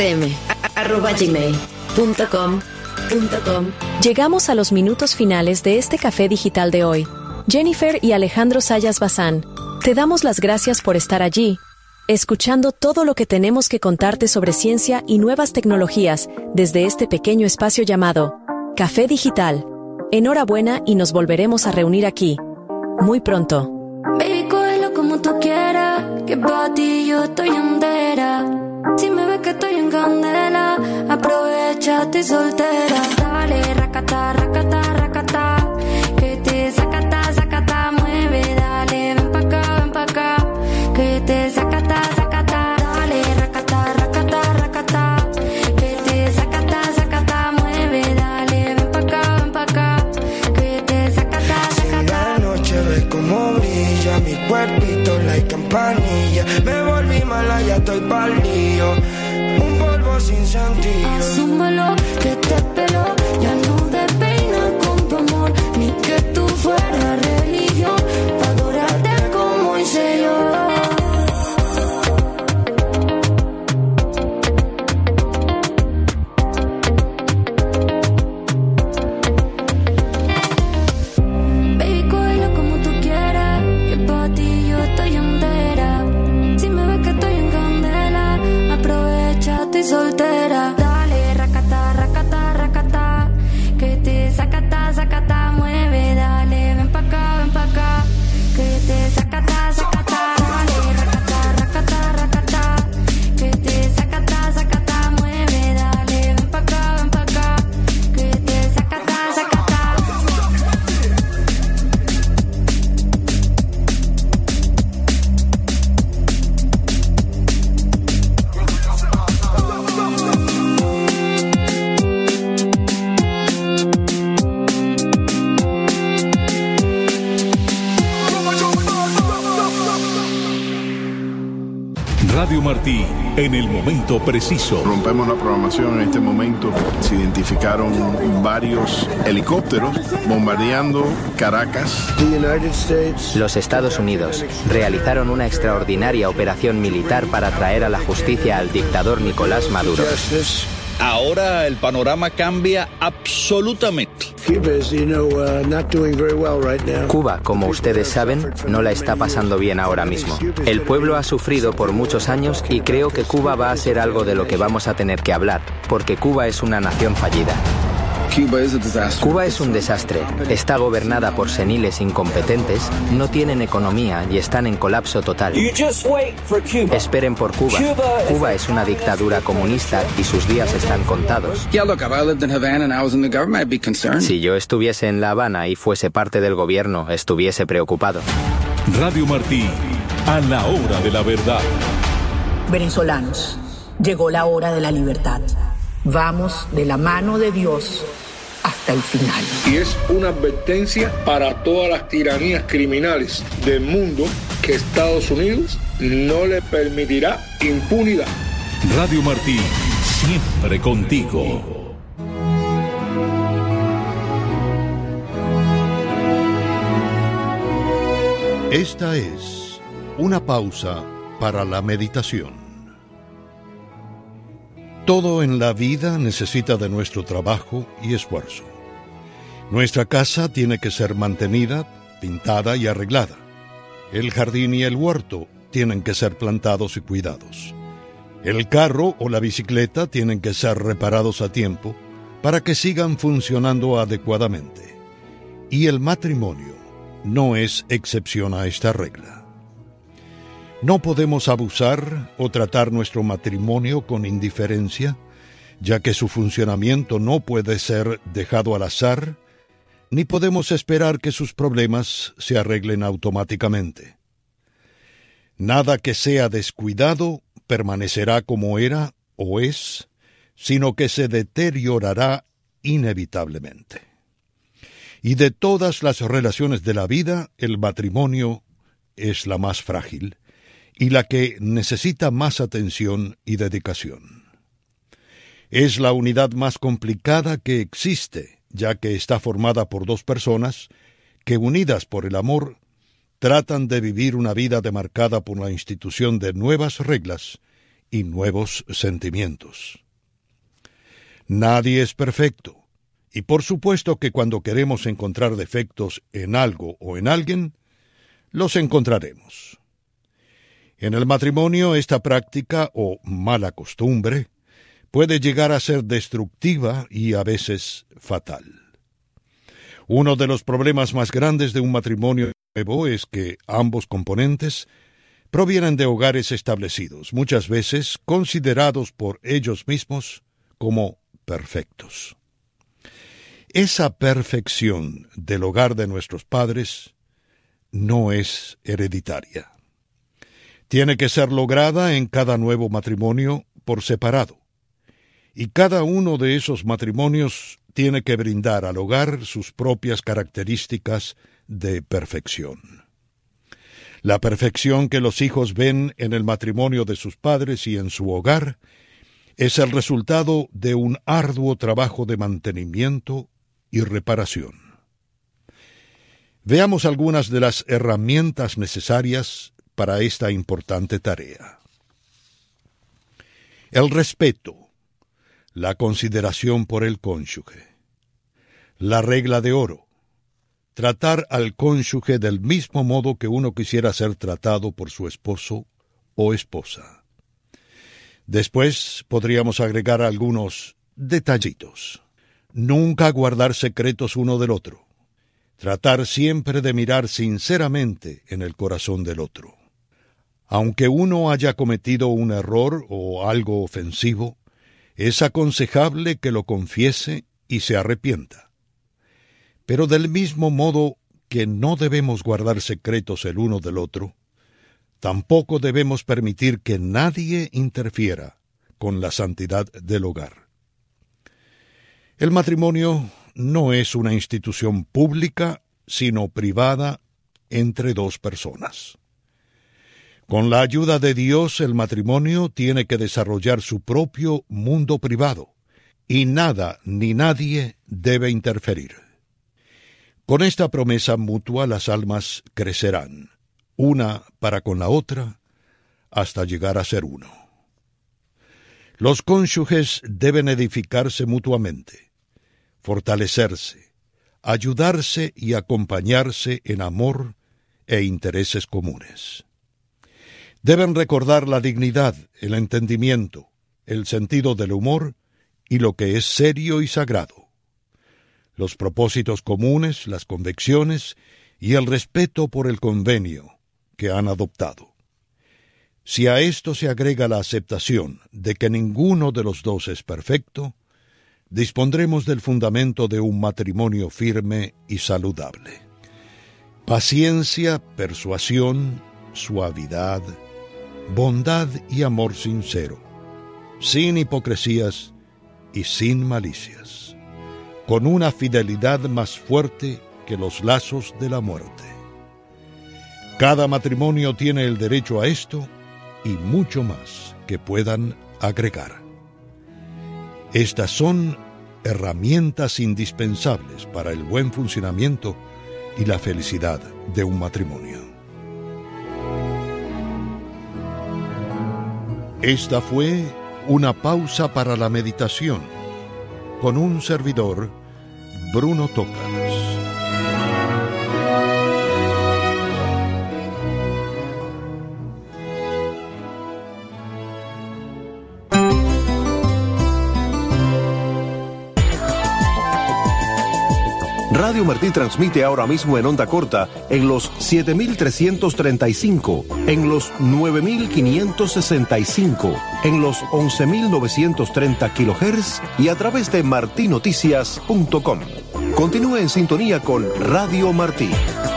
rm@gmail.com. Llegamos a los minutos finales de este Café Digital de hoy. Jennifer y Alejandro Sayas Bazán, te damos las gracias por estar allí, escuchando todo lo que tenemos que contarte sobre ciencia y nuevas tecnologías desde este pequeño espacio llamado Café Digital. Enhorabuena y nos volveremos a reunir aquí muy pronto. Baby, cógelo como tú quieras, que para ti yo estoy entera. Si me Aprovechate soltera. Dale, racata, racata, racata. Que te sacata, sacata, mueve. Dale, ven pa' acá. Que te sacata, sacata. Dale, racata, racata, racata. Que te sacata, sacata, mueve. Dale, ven pa' acá. Que te sacata, sacata. Si de noche ves cómo brilla mi cuerpito, la campanilla. Me volví mala, ya estoy pa'l lío. Un polvo sin sentido. Asúmelo que te peló. Ya no te peinas con tu amor. Ni que tú fueras religión. Pa' adorarte como hice yo. Baby, cógelo como tú quieras. Que pa' ti yo estoy entera. Si me ves que estoy en candela, aprovechate soltera. Dale, racata, racata, racata. Que te sacata, sacata, mueve. Dale, ven pa' acá. Que te sacata, sacata. Dale, racata, racata, racata. Que te sacata, sacata, mueve. Dale, ven pa' acá. Que te sacata, sacata. Radio Martí, en el momento preciso. Rompemos la programación en este momento. Se identificaron varios helicópteros bombardeando Caracas. Los Estados Unidos realizaron una extraordinaria operación militar para traer a la justicia al dictador Nicolás Maduro. Ahora el panorama cambia absolutamente. Cuba, como ustedes saben, no la está pasando bien ahora mismo. El pueblo ha sufrido por muchos años y creo que Cuba va a ser algo de lo que vamos a tener que hablar, porque Cuba es una nación fallida. Cuba es un desastre. Está gobernada por seniles incompetentes, no tienen economía y están en colapso total. Esperen por Cuba. Cuba es una dictadura comunista y sus días están contados. Si yo estuviese en La Habana y fuese parte del gobierno, estuviese preocupado. Radio Martí, a la hora de la verdad. Venezolanos, llegó la hora de la libertad. Vamos de la mano de Dios hasta el final. Y es una advertencia para todas las tiranías criminales del mundo que Estados Unidos no le permitirá impunidad. Radio Martí, siempre contigo. Esta es una pausa para la meditación. Todo en la vida necesita de nuestro trabajo y esfuerzo. Nuestra casa tiene que ser mantenida, pintada y arreglada. El jardín y el huerto tienen que ser plantados y cuidados. El carro o la bicicleta tienen que ser reparados a tiempo para que sigan funcionando adecuadamente. Y el matrimonio no es excepción a esta regla. No podemos abusar o tratar nuestro matrimonio con indiferencia, ya que su funcionamiento no puede ser dejado al azar, ni podemos esperar que sus problemas se arreglen automáticamente. Nada que sea descuidado permanecerá como era o es, sino que se deteriorará inevitablemente. Y de todas las relaciones de la vida, el matrimonio es la más frágil y la que necesita más atención y dedicación. Es la unidad más complicada que existe, ya que está formada por dos personas que, unidas por el amor, tratan de vivir una vida demarcada por la institución de nuevas reglas y nuevos sentimientos. Nadie es perfecto, y por supuesto que cuando queremos encontrar defectos en algo o en alguien, los encontraremos. En el matrimonio, esta práctica o mala costumbre puede llegar a ser destructiva y a veces fatal. Uno de los problemas más grandes de un matrimonio nuevo es que ambos componentes provienen de hogares establecidos, muchas veces considerados por ellos mismos como perfectos. Esa perfección del hogar de nuestros padres no es hereditaria. Tiene que ser lograda en cada nuevo matrimonio por separado. Y cada uno de esos matrimonios tiene que brindar al hogar sus propias características de perfección. La perfección que los hijos ven en el matrimonio de sus padres y en su hogar es el resultado de un arduo trabajo de mantenimiento y reparación. Veamos algunas de las herramientas necesarias para esta importante tarea. El respeto, la consideración por el cónyuge, la regla de oro, tratar al cónyuge del mismo modo que uno quisiera ser tratado por su esposo o esposa. Después podríamos agregar algunos detallitos. Nunca guardar secretos uno del otro. Tratar siempre de mirar sinceramente en el corazón del otro. Aunque uno haya cometido un error o algo ofensivo, es aconsejable que lo confiese y se arrepienta. Pero del mismo modo que no debemos guardar secretos el uno del otro, tampoco debemos permitir que nadie interfiera con la santidad del hogar. El matrimonio no es una institución pública, sino privada entre dos personas. Con la ayuda de Dios, el matrimonio tiene que desarrollar su propio mundo privado, y nada ni nadie debe interferir. Con esta promesa mutua las almas crecerán, una para con la otra, hasta llegar a ser uno. Los cónyuges deben edificarse mutuamente, fortalecerse, ayudarse y acompañarse en amor e intereses comunes. Deben recordar la dignidad, el entendimiento, el sentido del humor y lo que es serio y sagrado, los propósitos comunes, las convicciones y el respeto por el convenio que han adoptado. Si a esto se agrega la aceptación de que ninguno de los dos es perfecto, dispondremos del fundamento de un matrimonio firme y saludable. Paciencia, persuasión, suavidad, bondad y amor sincero, sin hipocresías y sin malicias, con una fidelidad más fuerte que los lazos de la muerte. Cada matrimonio tiene el derecho a esto y mucho más que puedan agregar. Estas son herramientas indispensables para el buen funcionamiento y la felicidad de un matrimonio. Esta fue una pausa para la meditación con un servidor, Bruno Tócalas. Radio Martí transmite ahora mismo en onda corta en los 7.335, en los 9.565, en los 11.930 kHz y a través de martinoticias.com. Continúe en sintonía con Radio Martí.